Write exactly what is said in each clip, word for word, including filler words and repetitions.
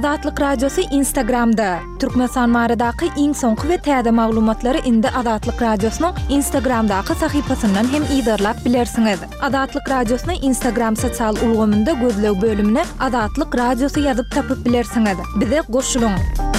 Adatlyk radiosu Instagramda. Türkmenistan maradaky iň soňky we täze maglumatlary indi Adatlyk radiosynyň Instagramdaky sahypasyndan hem ýydarlap bilersiňiz. Adatlyk radiosyny Instagram sosial ulgamynda gözleg bölümine Adatlyk radiosu ýazyp tapyp bilersiňiz. Bize goşulyň.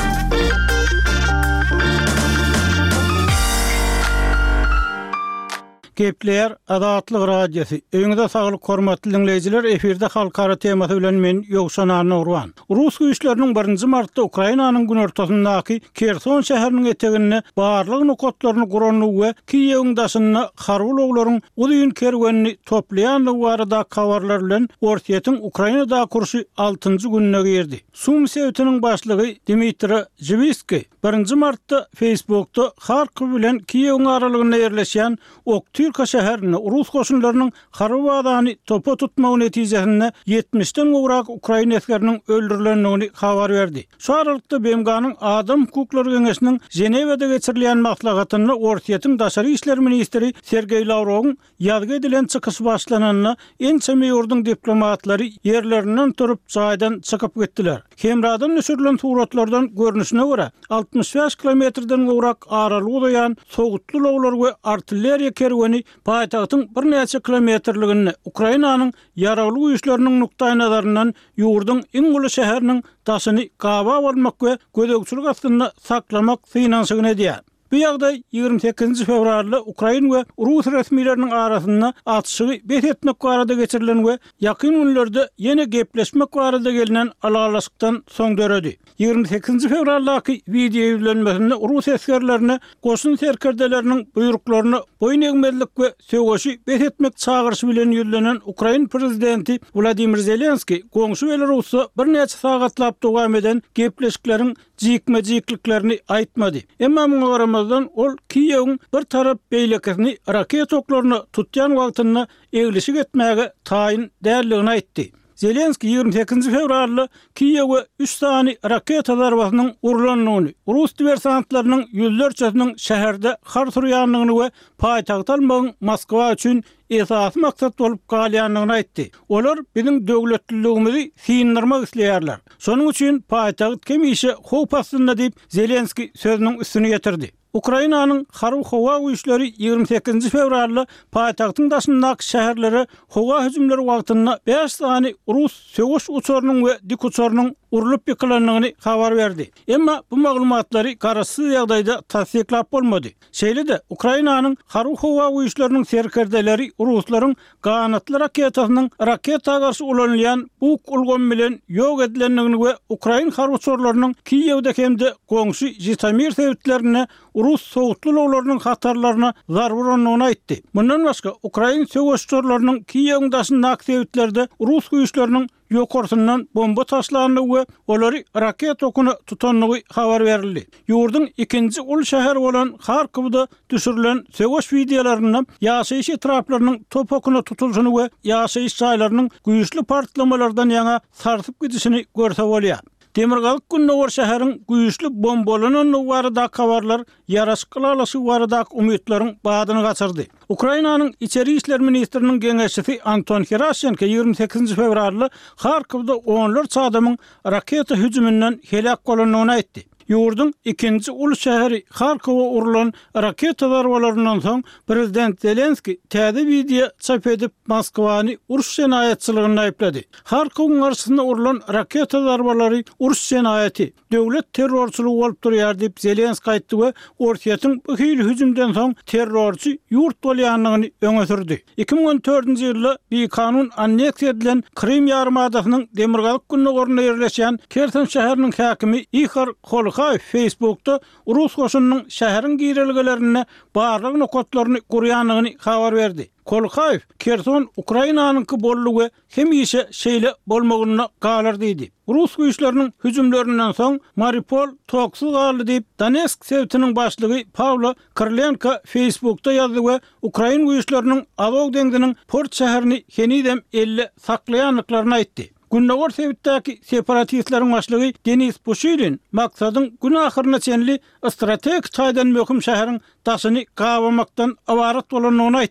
Gepler Adatlyk radiosu. Öňüňizde saglyk hormatly dinleýijiler, eferde halkara temasy bilen men Ýogşan Nurwan. Rus güýçleriniň birinji martda Ukrainanyň günortasyndaky Kherson şäheriniň eteginde barlyk nokatlaryny guranyny we Kiýewiň daşyny Harwlowlaryň ulyň kerwenini toplaýan barada kawarlar bilen Ortiýetiň Ukrainada kurşy altynjy gününe girdi. Sum Sewtiniň başlygy Dmitri Jivitski birinji martda Facebookda Harkiw bilen Kiýewiň aralygynda ýerleşýän Oktyrka şäherini Rus goşunlarynyň Harwawany topa tutmagy netijesinde ýetmişden gowrak Ukraina askeriniň öldürilendigini habar berdi. Şu aralykda B M G'nyň Adam Hukuklary Geňeşiniň Jenewede geçirilýän maslahatyny Ortiýetiň daşary işler ministri Sergey Lavrowyň ýazgy edilen çykyş başlananyna ençe meýurdyň diplomatlary ýerlerinden turup jaýdan çykyp gitdiler. Hemradan nüşürlen suratlardan görnüşine göre altmış beş kilometrden gowrak araly uzayan sowutly lowlar we artilleriýa kerweni paýtagtyň bir neçe kilometrligini Ukrainanyň ýaragly güýçleriniň nukdaý nazaryndan ýurdyň iň uly şäheriniň daşyny gaba bolmak we gödekçilik astynda saklamak synansygyny edýär. Bu ýagdaý ýygrimi sekizinji fevralda Ukraina we Rus resmiýetleriniň arasynda atşygy bet etmek barada geçirilen we ýakyn günlerde ýene gepleşmek barada gelinen alalaşykdan soň döredi. ýygrimi sekizinji fevraldaky video ýüzlenmesinde Rus askerlerine goşun serkerdeleriniň buýruklaryny boyun egmezlik we söwgeşi bet etmek çağırşy bilen ýüzlenen Ukraina prezidenti Vladimir Zelenski goňşy Belarusda bir neçe sagatlap dowam eden gepleşikleriň jikme-jikliklerini aýtmady. Emma muňa garamazdan ol Kiýewiň bir tarap beýlekini raket oklaryny tutýan wagtyna eglişik etmäge taýyn därligini aýtdy. Zelenski ýygrimi sekizinji fevralda Kiýewe üç sany raket zarbasynyň urulanyny, Rus diversantlarynyň ýüzlerçesiniň şäherde har turýanlygyny we paýtagt almagyň Moskwa üçin esasy maksat bolup galýanlygyny aýtdy. Olar biziň döwletliligimizi synyrmak isleýärler. Şonuň üçin paýtagt kemişe howp astynda diýip Zelenski sözüniň üstüne getirdi. Ukrainanyň Harw howa güýçleri ýygrimi sekizinji fevralda paýtagtyň daşyndaky şäherlere howa hüjümleri wagtyna beş sany Rus söwüş uçarynyň we dik uçarynyň urulup ýykylanlygyny habar berdi. Emma bu maglumatlary garaşsyz ýagdaýda tasdiklap bolmady. Şeýle-de Ukrainanyň Harw howa güýçleriniň serkerdeleri Ruslaryň ganatly raketasynyň raketa garşy ulanylýan bu ulgam bilen ýok edilendigini we Ukraina harw uçarlarynyň Kiýewde hemde goňşy Jitomir sewtlerine Rus sowutly lowlarynyň hatarlaryna zar vuranlygyny aýtdy. Bundan başga Ukraina söwüşçileriniň Kiýewiň daşyndaky sewtlerde Rus güýçleriniň ýokartyndan bomba taşlandy we olary raket okuny tutanlygy habar berildi. Ýurdyň ikinji ul şäher bolan Harkowda düşürilen söwüş videolaryna ýaşaýyş etraplarynyň top okuny tutulşyny we ýaşaýyş jaýlarynyň güýçli partlamalardan ýa-da sarsyp gidişini görse bolýar. Demirgalyk Günnowar şäheriň güýçli bombalanyny barada kawarlar ýaraşyklalasy barada umytlaryň badyny gaçyrdy. Ukrainanyň içeri işler ministriniň geňeşçisi Anton Herashenko ýygrimi sekizinji fevralda Harkowda onlarça adamyň raketa hüjümünden helak bolanyny aýtdy. Ýurdyň ikinji ul şäheri Harkowa urulan raketa zarbalaryndan soň prezident Zelenski täze video çap edip Moskwany uruş senaýatçylygyny aýplady. Harkowyň garşysynda urulan raketa zarbalary uruş senaýaty, döwlet terrorçylygy bolup durýar diýip Zelenski aýtdy we Ortiýetiň bu hili hüjümden soň terrorçy ýurt bolýanlygyny öňe sürdi. iki ming on dördünji ýylda bir kanun anneksiýa edilen Krim ýarymadasynyň Demirgalyk Günnowaryna ýerleşýän Kherson şäheriniň häkimi Ihor Kolykhaýew Facebookda Rus goşunynyň şäheriň gireliglerini barlyk nokatlaryny gurýanlygyny habar berdi. Kolykhaýew Kherson Ukrainanyňky bollugy hemişe şeýle bolmagyna galar diýdi. Rus güýçleriniň hüjümlerinden soň Mariupol toksyz galy diýip Donetsk sewtiniň başlygy Pavlo Krylenko Facebookda ýazdy we Ukraina güýçleriniň Azov deňdiniň port şäherini henidem elli saklaýanlyklaryny aýtdy. Günnowar sewtdäki separatistleriň başlygy Denis Pushilin maksadyň gün ahyryna çenli strategik taýdan möhüm şäheriň daşyny gabamakdan awarat bolanyny aýtdy.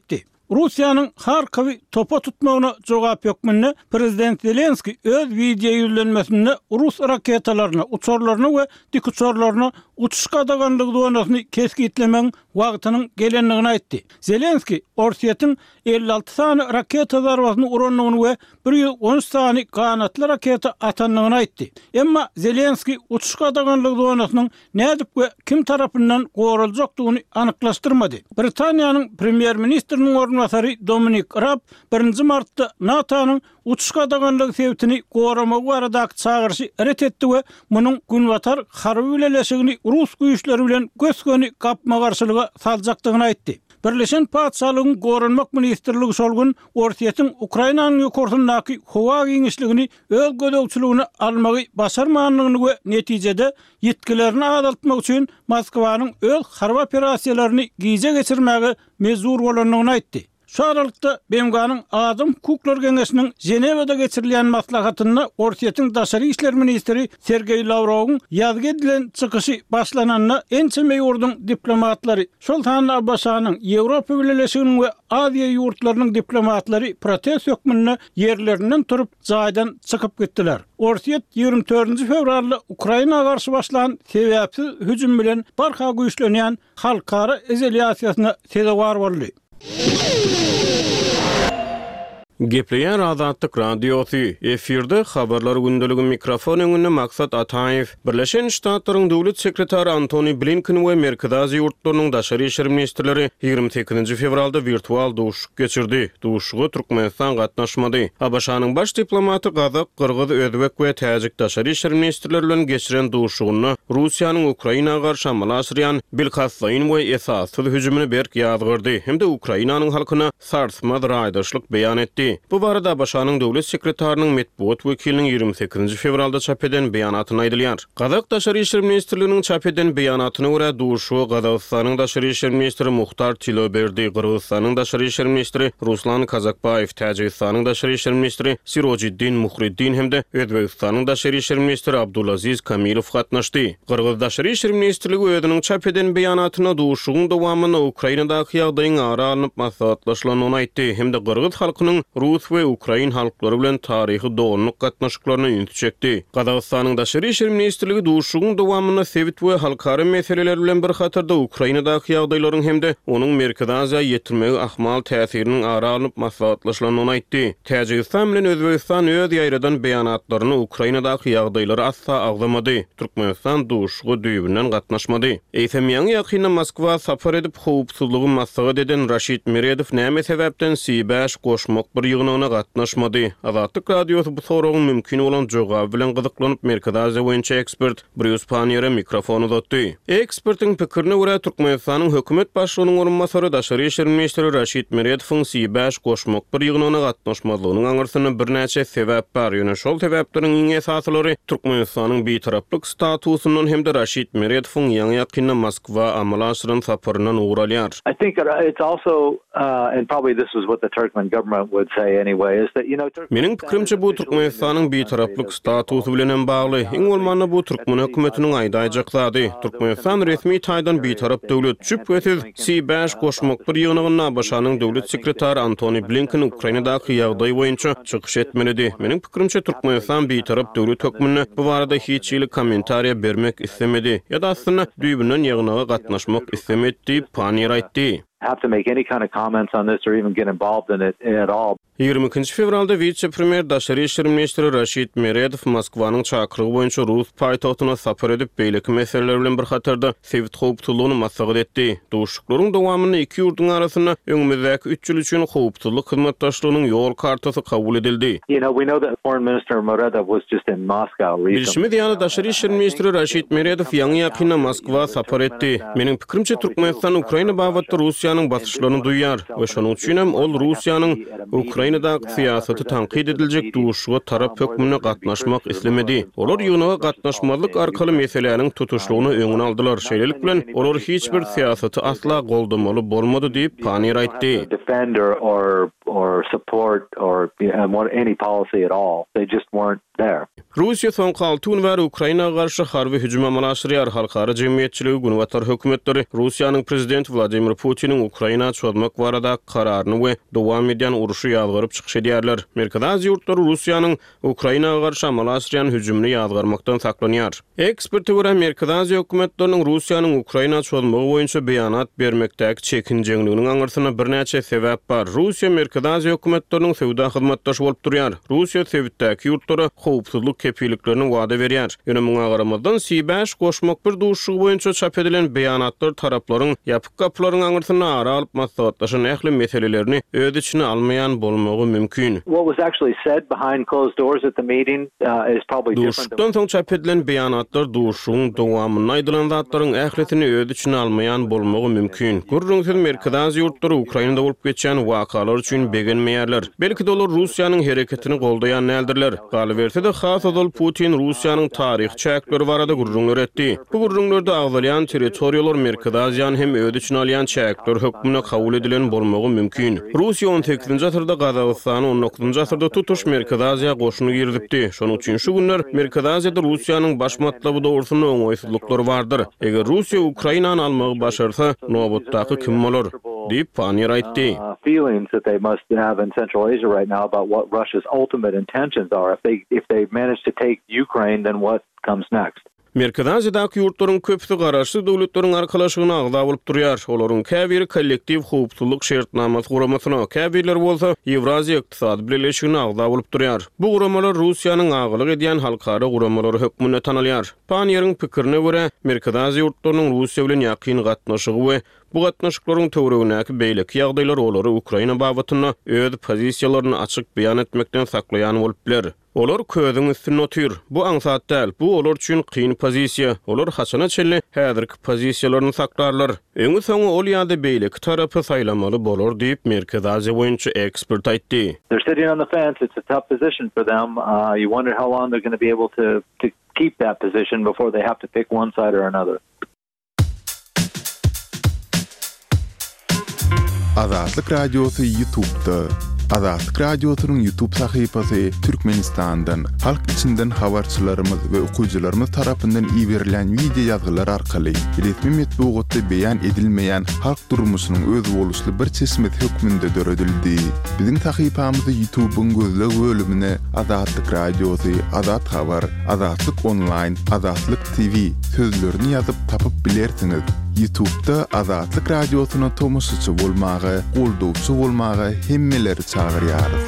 Russiýanyň Harkowy topa tutmagyna jogap ýokmyny prezident Zelenski öz video ýüzlenmesinde Rus raketalaryna, uçurlaryna we dik uçurlaryna uçuş gadaganlygy donasyny keskitlemeň wagtynyň gelenligini aýtdy. Zelenski Orsiýetin elli alty sany raketa zarbasyny uranlygyny we bir ýüz on üç sany kanatly raketa atanlygyny aýtdy. Emma Zelenski uçuş gadaganlygy donasynyň nädip we kim tarapyndan goruljakdygyny anyklaşdyrmady. Britaniýanyň premier ministriniň ornwasary Dominic Raab birinji martda NATO'nyň uçuş gadaganlygy sebäpini goramagy baradaky çağırşy ret etdi we munyň günwatar harby birleşigini Rus güýçleri bilen göskeni gapma garşylyga saljakdygyny aýtdy. Birleşen Paçalygyň goranmak ministrligi şol gün Orsiýetin Ukrainanyň ýokurtyndaky howa giňişligini öz gödöwçiligine almagy başarmanlygyny we netijede ýetkilerini adaltmak üçin Moskwanyň öz harby operasiýalaryny gize geçirmäge mezur bolanlygyny aýtdy. Şu aralykda Bemganyň Adam Hukuklar Geňeşiniň Jenewada geçirilýän maslahatyna Orsiýetin daşary işler ministri Sergey Lavrowyň ýazgy edilen çykyşy başlananyna ençe meýurdyň diplomatlary, şol tany Abbasanyň Ýewropa Birleşiginiň we Aziýa ýurtlarynyň diplomatlary protest ýokmyny ýerlerinden turup jaýdan çykyp gitdiler. Orsiýet ýygrimi dördünji fevralda Ukrainaga garşy başlanan sebäpsiz hüjüm bilen barha güýçlenýän halkara izolýasiýasyna sebäp boldy. Gepleyen Azatlyk Radiosu efirde habarlar gündöligi mikrofon öňünde Maksat Ataýew. Birleşen Ştatlaryň döwlet sekretary Antony Blinken we Merkezi Aziýa ýurtlarynyň daşary işler ministrleri ýygrimi sekizinji fevralda virtual duşuk geçirdi. Duşuga Türkmenistan gatnaşmady. Abaşanyň baş diplomaty Gazak, Kyrgyz, Özbek we Täjik daşary işler ministrleri bilen geçiren duşugyny Russiýanyň Ukrainaga garşy amal açyrýan bilhassaýyn we esassız hüjümini berk ýazgyrdy. Hemde Ukrainanyň halkyna sarsmaz raýdaşlyk beýan etdi. Bu barada Başanyň döwlet sekretarynyň metbuat wekiliniň ýygrimi sekizinji fevralda çap eden beýanatyny aýdylýar. Gazak daşary işler ministrliginiň çap eden beýanatyna görä duşu Gazakstanyň daşary işler ministri Muhtar Tiloberdi, Kyrgyzstanyň daşary işler ministri Ruslan Kazakbayew, Täjikistanyň daşary işler ministri Sirojiddin Muhriddin hemde Özbegistanyň daşary işler ministri Abdulaziz Kamilow gatnaşdy. Kyrgyz daşary işler ministrligi özüniň çap eden beýanatyna duşugyň dowamyny Ukrainadaky ýagdaýyň ara alınıp maslahatlaşylanyny aýtdy. Hemde Kyrgyz halkynyň Rus we Ukrain halklary bilen taryhy doganlyk gatnaşyklaryna ünit çekdi. Gazakstanyň daşary işler ministrligi duşugyň dowamyny sewit we halkara meseleler bilen bir hatarda Ukrainadaky ýagdaýlaryň hemde onuň Merkezi Aziýa ýetirmegi ahmal täsiriniň ara alınıp maslahatlaşylanyny aýtdy. Täjikistan bilen Özbegistan öz ýaýradan beýanatlaryny Ukrainadaky ýagdaýlary asla agzamady. Türkmenistan duşugy düýbünden gatnaşmady. Eýsemýän ýakynda Moskwa sapar edip howpsuzlygy maslahat eden Raşid Meredow näme sebäpden C beş goşmak bir ýygynyna gatnaşmady. Azatlyk Radiosu bu soragyň mümkin bolan jogaby bilen gyzyklanyp Merkezi Aziýa boýunça ekspert Bruce Paniere mikrofonu uzatdy. Ekspertiň pikirine görä Türkmenistanyň hökümet başlygynyň orunmasary daşary işler ministri Raşid Meredowyň C beş goşmak bir ýygynyna gatnaşmadygynyň aňyrsyna birnäçe sebäp bar. Ýöne şol sebäpleriň iň esaslary Türkmenistanyň beýtaraplyk statusundan hemde Raşid Meredowyň ýa-ni ýakynda Moskwa amal açyran saparyndan uğralýar. I think it's also uh, and probably this is what the Turkmen government would say anyway is that you know Meniň pikirimçe bu Türkmenistanyň beýtaraplyk statusy bilen bagly. Iň bolmanda bu Türkmen hökümetiniň aýdaýajaklady. Türkmenistan resmi taýdan beýtarap döwlet şüphesiz C beş goşmak bir ýygynyna Başanyň döwlet sekretary Antony Blinken Ukrainadaky ýagdaý boýunça çykyş etmelidi. Meniň pikirimçe Türkmenistan beýtarap döwlet hökümine bu barada hiç ýyly kommentariýa bermek istemedi. Ya da aslında düýbünden ýygynaga gatnaşmak istemedi diýip Panier aýtdy. Have to make any kind of comments on this or even get involved in it at all. ýygrimi ikinji fevralda vice-premier daşary işler ministri Raşid Meredow Moskwanyň çakyrygy boýunça Rus paýtagtyna sapar edip beýleki meseleler bilen bir hatarda sewit howpsuzlygyny maslahat etdi. Duşuklaryň dowamyny iki ýurtdyň arasyna öňümizdäki üç ýyl üçin howpsuzlyk hyzmatdaşlygynyň ýol kartasy kabul edildi. You know, we know that Foreign Minister Meredow was just in Moscow recently. Bilişimi diýany daşary işler ministri Raşid Meredow ýa-ni ýakynda Moskwa sapar etdi. Meniň pikirimçe Türkmenistan Ukraina bagatda Russiýanyň basışlaryny duýar we şonuň üçin hem ol Russiýanyň Ukrainadaky siýasaty tanqid ediljek duşuga tarap hökmüne gatnaşmak islemedi. Olar ýygynaga gatnaşmalyk arkaly meseleleriň tutuşlugyny öňüne aldylar. Şeýlelik bilen olar hiç bir siýasaty asla goldamaly bolmady diýip Panier aýtdy. Defender or or support or you know, any policy at all. They just weren't there. Russiya soňky alty gün bäri Ukrainaga garşy harby hüjüm amalaşdyrýar. Halkara jemgyýetçiligi Günwatar hökümetleri Russiýanyň prezidenti Vladimir Putiniň Ukraina çözmek barada kararyny we dowam edýän uruşy ýazgyryp çykyş edýärler. Amerika Aziýa ýurtlary Russiýanyň Ukrainaga garşy amalaşdyrýan hüjümini ýazgyrmakdan saklanýar. Ekspertler görä Amerika Aziýa hökümetleriniň Russiýanyň Ukraina çözmegi boýunça beýanat bermekdäki çekinjeňliginiň aňyrsyna birnäçe sebäp bar. Russiýa Amerika Aziýa hökümetleriniň sowda hyzmatdaşy bolup durýar. Russiýa sebäpdäki ýurtlary howpsuzlyk kepiliklerini wada berýär. Ýöne muňa garamazdan C beş goşmak bir duşugy boýunça çap edilen beýanatlar taraplaryň ýapyk gapylaryň aňyrsyna ara alyp maslahatlaşan ähli meselelerini öz içine almaýan bolmagy mümkin. What was actually said behind closed doors at the meeting uh, is probably different. Duşdan soň çap edilen beýanatlar duşuň dowamyny aýdylan zatlaryň ählisini öz içine almaýan bolmagy mümkin. Gurrunsyz merkezi ýurtlary Ukrainada bolup geçýän wakalar üçin begenmeýärler. Belki de olar Russiýanyň hereketini goldaýan nädirler. Galy berse de has Adol Putin Russiýanyň taryh çäkleri barada gurrunlar etdi. Bu gurrunlarda agzalyan territoriýalar Merkezi Aziýany hem öz içine alýan çäkler hökmüne kabul edilen bolmagy mümkin. Russiýa on sekizinji asyrda Gazagystany, on dokuzunji asyrda tutuş Merkezi Aziýa goşuny girdipdi. Şonuň üçin şu günler Merkezi Aziýada Russiýanyň baş matlaby dogrusyna oňoýsuzlyklary bardyr. Eger Russiýa Ukrainany almagy başarsa, nowatdaky kim bolar? diýip Panier aýtdy. Uh, feelings that they must have in Central Asia right now about what Russia's ultimate intentions are. If they if they manage to take Ukraine, then what comes next? Merkezi Aziýadaky ýurtlaryň köpüsi garaşly döwletleriň arkalaşygyna agza bolup durýar. Olaryň käbiri kollektiw howpsuzlyk şertnamasy guramasyna, käbirler bolsa Ewraziýa ykdysady birleşigine agza bolup durýar. Bu guramalar Russiýanyň aglyk edýän halkara guramalary hökmüne tanalýar. Panierň pikirine görä, Merkezi Aziýa ýurtlarynyň Russiýa bilen ýakyn gatnaşygy we bu gatnaşyklaryň töweregindäki beýleki ýagdaýlar olary Ukraina babatyna öz pozisiýalaryny açyk beýan etmekden saklaýan bolup biler. Olar köýüň üstüne otyr. Bu aňsat däl. Bu olar üçin kyn pozisiýa. Olar haçana çelli häzirki pozisiýalaryny saklarlar. Öňü soňy ol ýa-da beýleki tarapy saýlamaly bolar diýip Merkezi Aziýa boýunça ekspert aýtdy. They're sitting on the fence. It's a tough position for them. Uh, you wonder how long they're going to be able to to keep that position before they have to pick one side or another. Azatlyk Radiosu YouTube'da. Azatlyk Radiosunyň YouTube sahypasy Türkmenistandan, halk içinden habarçylarymyz we okuwçylarymyz tarapyndan iýerilen video ýazgylar arkaly resmi metbuatda beýan edilmeýän halk durmuşynyň öz boluşly bir çeşmet hökmünde döredildi. Biziň sahypamyzy YouTube'un gözleg bölümine Azatlyk Radiosu, Azat Habar, Azatlyk Online, Azatlyk T V sözlerini ýazyp tapyp bilersiňiz. YouTube'da Azatlyk Radiosuny tomoşaçy bolmagy, goldowçy bolmagy hemmeleri çağırýarys.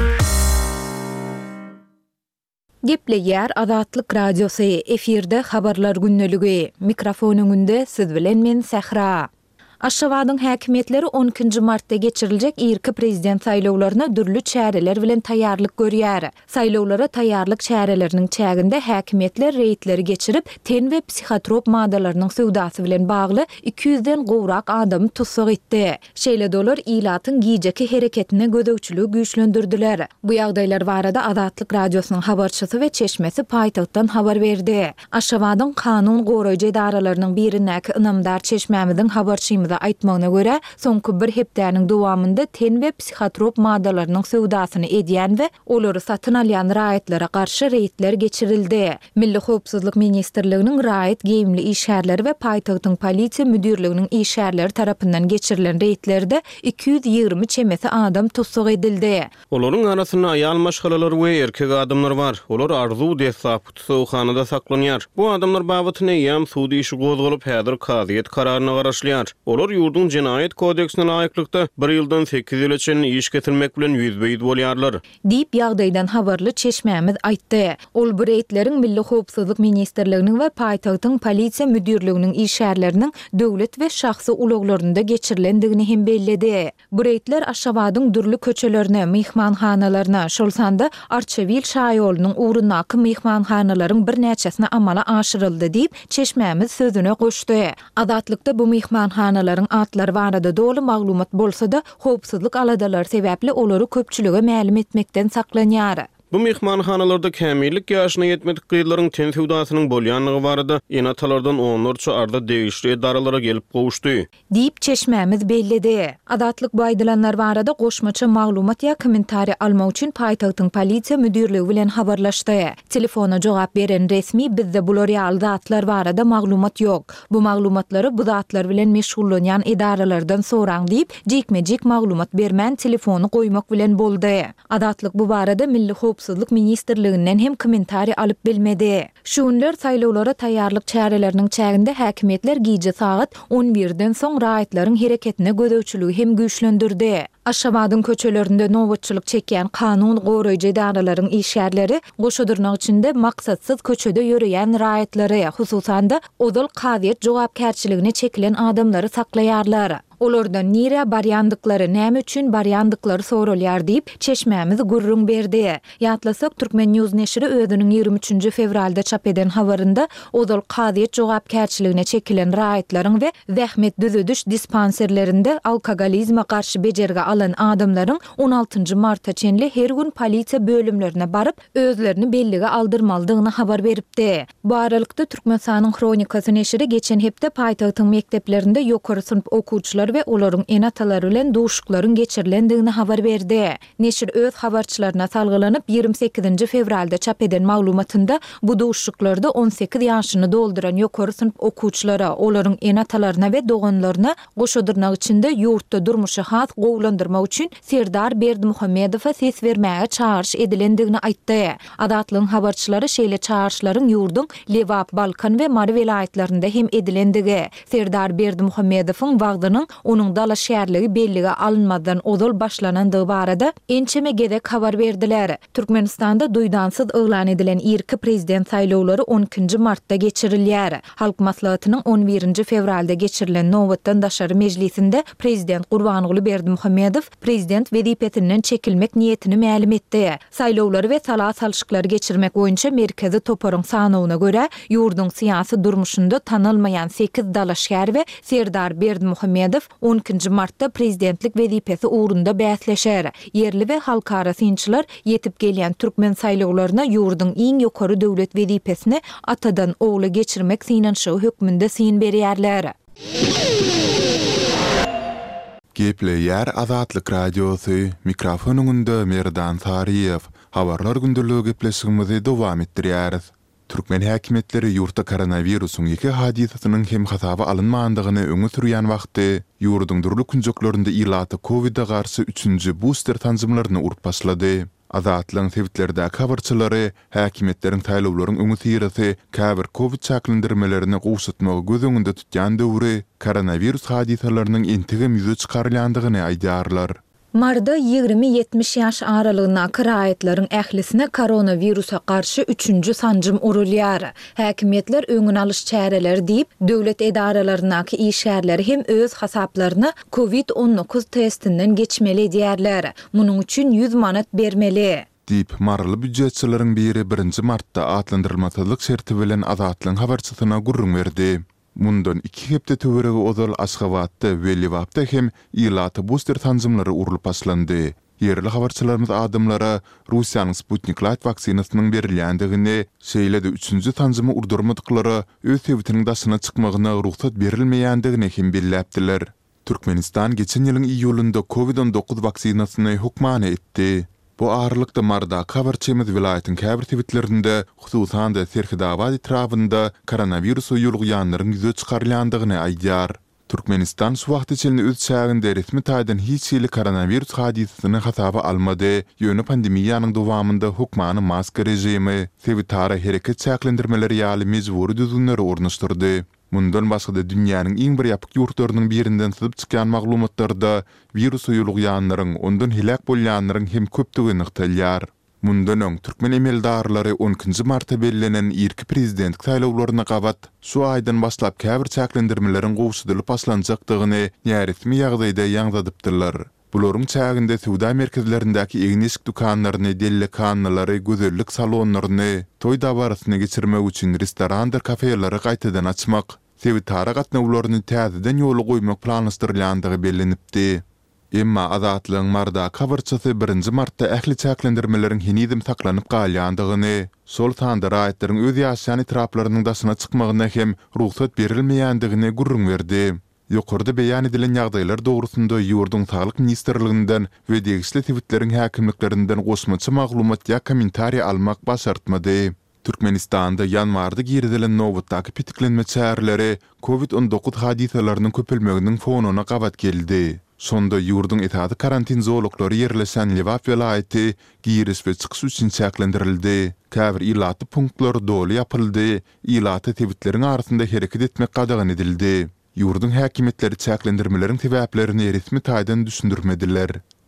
Gepleýär Azatlyk Radiosu efirde habarlar günneligi. Mikrofon öňünde siz bilen men Sahra. Aşgabatyň häkimetleri on ikinji martda geçiriljek irki prezident saýlawlaryna dürli çäreler bilen taýýarlyk görýär. Saýlawlara taýýarlyk çäreleriniň çäginde häkimetler reýtleri geçirip ten we psihotrop maddalarynyň sowdasy bilen bagly iki yüzden gowrak adamy tutsak etdi. Şeýle dolar ilatyň giýjeki hereketine gödöwçüligi güýçlendirdiler. Bu ýagdaýlar barada Azatlyk Radiosynyň habarçysy we çeşmesi paýtagtdan habar berdi. Aşgabatyň kanun goraýjy edaralarynyň birindäki ynamdar çeşmämiziň habarçymyzy aýtmagyna görä, soňky bir hepdäniň dowamynda ten we psihotrop maddalarynyň sowdasyny edýän we olary satyn alýan raýatlara garşy reýtler geçirildi. Milli howpsuzlyk ministrliginiň raýat geýimli işgärleri we paýtagtyň polisiýa müdirliginiň işgärleri tarapyndan geçirilen reýtlerde iki yüz ýygrimi çemesi adam tutsak edildi. Olaryň arasynda aýal maşgalalary we erkek adamlar bar. Olar arzu desap tutsaxanada saklanýar. Bu adamlar babatyna ýam sudy işi gozgalyp häzir kaziýet kararyna garaşlýar. Olar ýurdun Jenaýet kodeksine aýklykda bir ýyldan sekiz ýyl üçin iş getirmek bilen ýüzbeýid bolýarlar. Diýip ýagdaýdan habarly çeşmämiz aýtdy. Ol bu reýtleriň Milli howpsuzlyk ministrliginiň we paýtagtyň polisiýa müdirliginiň işgärleriniň döwlet we şahsy ulaglarynda geçirilendigini hem belledi. Bu reýtler Aşgabatyň dürli köçelerine, mehmanhanalaryna, şolsanda Arçevil şaýolunyň uğrundaky mehmanhanalaryň bir näçesine amala aşyryldy diýip çeşmämiz sözüne goşdy. Azatlykda bu mehmanhanalaryň atlary barada dolu maglumat bolsa da howpsuzlyk aladalar sebäpli olary köpçülüge mälim etmekden saklanýar. Bu mehmanhanalarda kämillik ýaşyna ýetmedik gyýlaryň ten sewdasynyň bolýanlygy barada enatalardan onlarça arda degişli edaralara gelip gowuşdy. Diýip çeşmämiz bellidi. Adatlyk baýdylanlar barada goşmaça maglumat ýa kommentari almak üçin paýtagtyň polisiýa müdirligi bilen habarlaşdy. Telefona jogap beren resmi bizde bular ýaly zatlar barada maglumat ýok. Bu maglumatlary bu zatlar bilen meşgullanýan edaralardan soraň diýip jekme-jek maglumat bermän telefonu goýmak bilen boldy. Adatlyk bu barada Milli Howpsuzlyk Ministrliginden hem kommentari alyp bilmedi. Şunlar saýlawlara taýýarlyk çäreleriniň çäginde häkimetler gije saat on birden soň raýatlaryň hereketine gödöwçüligi hem güýçlendirdi. Aşgabatyň köçelerinde nowatçylyk çekýän kanun goraýjy edararyň işgärleri goşadyrnak içinde maksatsyz köçede ýöreýän raýatlary, hususan da odal kadyet jogapkärçiligine çekilen adamlary saklaýarlar. Olardan nire barýandyklary, näme üçin barýandyklary soralýar diýip çeşmämiz gurrun berdi. Ýatlasak Türkmen News neşri özüniň ýygrimi üçünji fevralda çap eden habarynda odal kadyet jogapkärçiligine çekilen raýatlaryň we zähmet düzüdüş dispanserlerinde alkogolizme garşy bejerge alan adamlaryň on altynjy marta çenli her gün polisiýa bölümlerine barıp özlerini bellige aldyrmaldygyny habar beripdi. Bu aralykda Türkmenistanyň Kronikasy neşri geçen hepde paýtagtyň mekdeplerinde ýokary sınıf okuwçylary we olaryň enatalary bilen duşuklaryň geçirilendigini habar berdi. Neşir öz habarçylaryna salgylanyp ýygrimi sekizinji fevralda çap eden maglumatynda bu duşuklarda on sekiz ýaşyny dolduran ýokary sınıf okuwçylara, olaryň enatalaryna we doganlaryna goşadyrnak içinde ýurtda durmuşy has gowlandyrmak üçin Serdar Berdimuhammedowa ses bermäge çağırış edilendigini aýtdy. Adatlyň habarçylary şeýle çağırşlaryň ýurdun Lewap, Balkan we Mary vilayetlerinde hem edilendigi. Serdar Berdimuhammedowyň wagdynyň onuň dala şäherligi bellige alınmadan odol başlanandygy barada ençeme gedek habar berdiler. Türkmenistanda duýdansyz öňlan edilen irki prezident saýlawlary on ikinji martda geçirilýär. Halk maslahatynyň on birinji fevralda geçirilen nowatdan daşary mejlisinde prezident Gurbanyguly Berdimuhammedow prezident wezipetinden çekilmek niýetini ma'lum etdi. Saýlawlary we salat salşyklary geçirmek boýunça merkezi toparyň sanawyna görä ýurdun syýasy durmuşynda tanylmaýan sekiz dala şäher we Serdar Berdimuhammedow on ikinji martda prezidentlik wezipesi uğrunda bäsleşer. Yerli we halkara synçylar yetip gelýän türkmen saýlawlaryna ýurdun iň ýokary döwlet wezipesini atadan ogly geçirmek synanşy hökmünde syn berýärler. Gepleýär Azatlyk Radiosy, mikrofonuňda Merdan Tariýew. Habarlar gündürlügi gepleşigimizi dowam etdirýäris. Türkmen häkimetleri ýurtda koronawirusyň iki hadisatynyň hem hasaba alynmandygyny öňe sürýän wagtda ýurdun durly künjeklerinde ilata Covid-a garşy üçünji booster tanzymlaryny urup başlady. Azatlyň sebäplerdäki habarçylary häkimetleriň taýlawlaryň öňe sürýärsi käbir Covid çaklandirmelerini gowşatmagy göz öňünde tutýan döwri koronawirus hadisalarynyň entigem ýüze çykarylýandygyny aýdarlar. Marda ýygrimi ýetmiş ýaş aralygyna raýatlaryň ählisine koronawirusa garşy üçünji sanjym urulýar. Häkimetler öňüne alyş çäreleri diýip döwlet edaralarynaky işgärleri hem öz hasaplaryna Covid on dokuz testinden geçmeli diýerler. Munyň üçin yüz manat bermeli. Diýip marly büdjetçileriň biri birinji martda atlandyrylmasyzlyk şerti bilen Azatlyň habarçysyna gurrun berdi. Mundan iki hepde töweregi odal Aşgabatda we Lewapda hem ilata booster tanzymlary urulyp başlandy. Yerli habarçylarymyz adamlara Russiýanyň Sputnik Light vaksinasynyň berilýändigini, şeýle-de üçünji tanzymy urdurmadyklary öz sebäbiniň daşyna çykmagyna ruhsat berilmeýändigini hem belläpdiler. Türkmenistan geçen ýylyň iýulynda Covid on dokuz vaksinasyny hukmana etdi. Bu ağırlıkta marda kabarçymyz vilayatyň käbir tebitlerinde, hususan da Serhidabad etrafynda koronawirusu ýolgýanlaryň ýüze çykarylýandygyny aýdýar. Türkmenistan şu wagt içinde öz çäginde resmi taýdan hiç ýyly koronawirus hadisasyny hasaba almady. Ýöne pandemiýanyň dowamynda hukmany maska rejimi, sebitara hereket çäklendirmeleri ýaly mejburi düzgünleri ornaşdyrdy. Mundan başga da dünýäniň iň bir ýapyk ýurtlarynyň birinden syzyp çykan maglumatlarda virus ýolgýanlaryň, ondan hilak bolýanlaryň hem köpdigini ykdylýar. Mundan öň türkmen emeldarlary on ikinji martda bellänen irki prezidentlik saýlawlaryna gabat şu aýdan başlap käbir çäklendirmeleriň gowşudylyp başlanjakdygyny ýaresmi ýagdaýda ýaňladypdylar. Bularyň çäginde suwda merkezlerindäki egneşik dukanlaryny, delekanlary, gözellik salonlaryny, toý dabarasyny geçirmek üçin restoranlar, kafeleri gaýtadan açmak, sebitara gatnawlaryny täzeden ýoly goýmak planlaşdyrylýandygy bellenipdi. Emma azatlığın marda kavarçası birinci martda ähli çäklendirmelerin hinidim saklanyp galýandygyny, sol tanda raýatlaryň öz ýaşaýan etraplarynyň daşyna çykmagyna hem ruhsat berilmeýändigini gurrun berdi. Ýokarda beýan edilen ýagdaýlar dogrusynda ýurdun Saglyk Ministrliginden we degişli tewitlerin häkimliklerinden goşmaçy maglumat ýa kommentariýa almak başartmady. Türkmenistanda ýanwarda girdilen nowatdaky pitiklenme çäreleri covid on dokuz hadisalarynyň köpelmeginiň fonuna gabat geldi. Sonda ýurdun etaty karantin zolaklary ýerleşen Lewap welaýaty giris we çykyş üçin çäklendirildi. Käbir ilaty punktlar doly ýapyldy. Ilaty tewitleriň arasynda hereket etmek gadagan edildi. Ýurdun häkimetleri çäklendirmeleriň sebäplerini resmi taýdan düşündirmediler.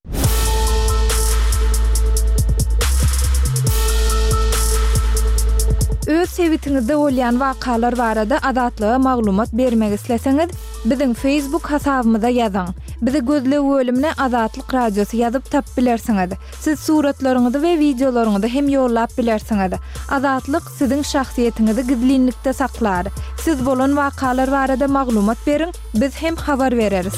Öz sewitingizde bolýan wakalar barada adatlyga maglumat bermek isleseňiz, biziň Facebook hasabymyza ýazyň. Bizi gözle bölümine Azatlyk Radiosu ýazyp tap bilersiňiz. Siz suratlaryňyzy we videolaryňyzy hem ýollap bilersiňiz. Azatlyk siziň şahsiýetiniňizi gizlinlikde saklar. Siz bolan wakalar barada maglumat beriň, biz hem habar bereriz.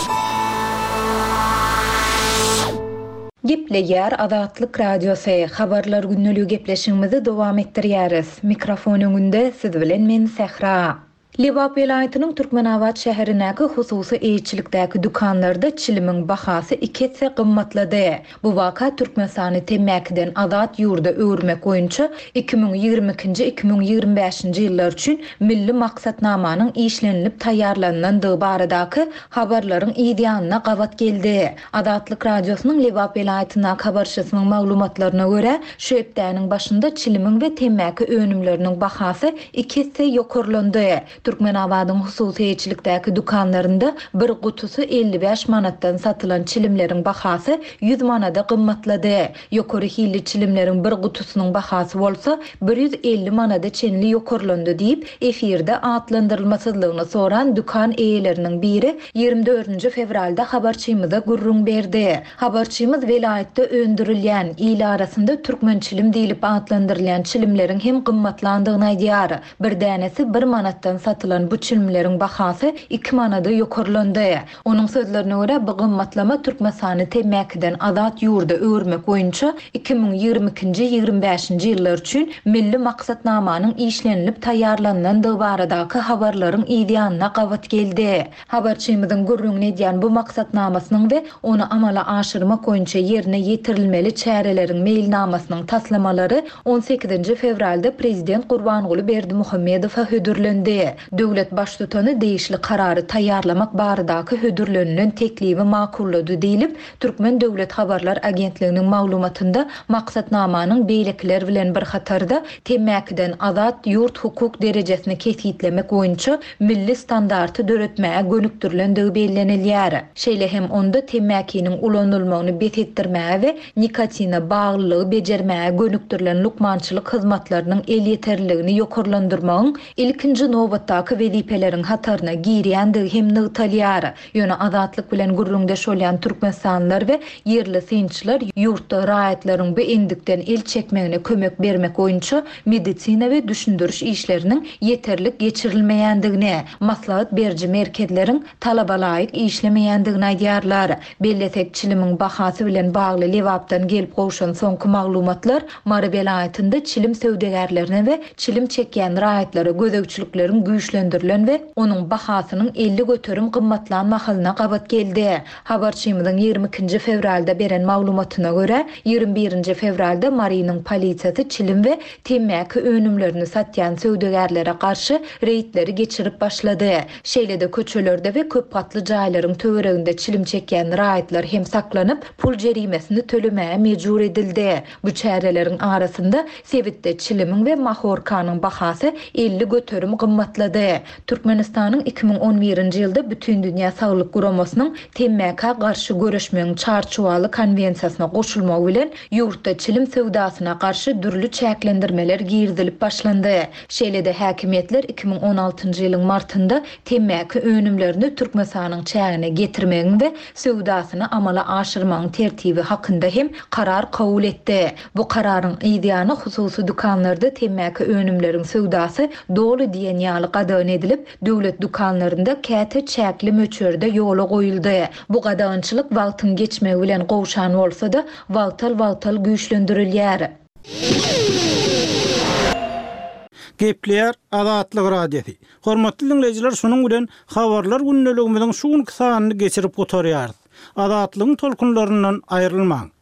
Gepleýär Azatlyk Radiosu habarlar günnüligi gepleşigimizi dowam etdirýäris. Mikrofon öňünde siz bilen men Sehra. Lewap welaýatynyň Türkmenabad şäherindäki hususy eýçilikdäki dukanlarda çilimiň bahasy iki hisse gymmatlady. Bu waka Türkmenistany temäkiden azat ýurda öwürmek boýunça iki bin ýigirme ikinji iki bin ýigirme beşinji ýyllar üçin milli maksatnamanyň işlenilip taýýarlanandygy baradaky habarlaryň ideýanyna gabat geldi. Azatlyk Radiosynyň Lewap welaýatyna habarçysynyň maglumatlaryna görä, şu hepdäniň başynda çilimiň we temäki önümleriniň bahasy iki hisse ýokarlandy. Türkmenabadyň hususy eýçilikdäki dukanlarynda bir gutusy elli beş manatdan satylan çilimleriň bahasy yüz manada gymmatlady. Ýokary hilli çilimleriň bir gutusynyň bahasy bolsa bir yüz elli manada çenli ýokarlandy diýip efirde atlandyrylmasyzlygyny soran dukan eýeleriniň biri ýygrimi dördünji fevralda habarçymyza gurrun berdi. Habarçymyz welaýatda öndürilýän il arasynda türkmen çilim diýilip atlandyrylýan çilimleriň hem gymmatlandygyny aýdýar. Bir dänesi bir manatdan satylan bu çilimleriň bahasy iki manada ýokarlandy. Onuň sözlerine görä bu gymmatlama Türkmenistany temäkiden azat ýurda öwürmek boýunça iki bin ýigirme ikinji ýigirme beşinji ýyllar üçin milli maksatnamanyň işlenilip taýýarlanandygy baradaky habarlaryň ideýanyna gabat geldi. Habarçymyzyň gurrun edýän bu maksatnamasynyň we onu amala aşyrmak boýunça ýerine ýetirilmeli çäreleriň mailnamasynyň taslamalary on sekizinji fevralda prezident Gurbanguly Berdimuhammedowa hödürlendi. Döwlet baştutany değişli karary taýýarlamak baradaky hödürlenýän teklibi makullady diýilip, Türkmen Döwlet Habarlar Agentliginiň maglumatynda maksatnamanyň beýlekler bilen bir hatarda temäkiden azat ýurt hukuk derejesini kesitlemek boýunça milli standarty döretmäge gönükdirilenligi bellenilýär. Şeýle hem onda temäkiniň ulanylmagyny betetdirmäge we nikotina baglylygy bejermäge gönükdirilen lukmançylyk hyzmatlarynyň el ýeterligini ýokarlandyrmagyň ilkinji nowatdaky wezipeleriň hatarına girýändigi hem nygtalýar. Ýöne azatlyk bilen gurrundaş bolýan türkmenstanlar we ýerli synçylar ýurtda raýatlaryň bu endikden el çekmegine kömek bermek boýunça medisina we düşündiriş işleriniň ýeterlik geçirilmeýändigini, maslahat berji merkezleriň talaba laýyk işlemeýändigini aýdýarlar. Belletek çilimiň bahasy bilen bagly Lewapdan gelip goşan soňky maglumatlar Mara welaýatynda çilim söwdegärlerine we çilim çekýän raýatlara gözegçilikleriň güýçlendirilen we onuň bahasynyň elli göterim gymmatlanmagyna gabat geldi. Habarçymyzyň ýygrimi ikinji fevralda beren maglumatyna görä, ýygrimi birinji fevralda Marynyň polisiýasy çilim we temäki önümlerini satýan söwdegärlere garşy reýtleri geçirip başlady. Şeýle-de köçelerde we köp gatly jaýlaryň töwereginde çilim çekýän raýatlar hem saklanyp pul jerimesini tölemäge mejbur edildi. Bu çäreleriň arasynda sewitde çilimiň we mahorkanyň bahasy elli göterim gymmatlady. Türkmenistanyň iki bin on birinji ýylda bütün dünýä saglyk guramasynyň temäka garşy görüşmegiň çarçuwaly konwensiýasyna goşulmagy bilen ýurtda çilim sowdasyna garşy dürli çäklendirmeler girdilip başlandy. Şeýle-de häkimetler iki bin on altynjy ýylyň martynda temäki önümlerini Türkmenistanyň çägine getirmegiň we sowdasyny amala aşyrmagyň tertibi hakynda hem karar kabul etdi. Bu kararyň ideýany hususy dukanlarda temäki önümleriň sowdasy dolu diýen ýaly qadağan edilip, döwlet dukanlarında käte çäkli möçörde ýola goýuldy. Bu qadağançylyk wagtyň geçmegi bilen gowşan bolsa da, wagtal-wagtal güýçlendirilýär. Gepleýär Azatlyk radiosi. Hormatly dinleýijiler, şonuň bilen habarlar günneligimiziň şuň kysanyny geçirip gotarýar. Azatlygyň tolkunlaryndan aýrylmaň.